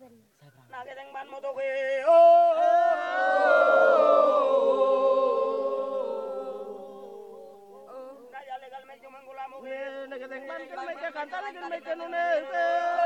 Nageteng man moto ke. Kaya legal medyo manggula mo ke. Nageteng man kan medyo kanta legal medyo nunes.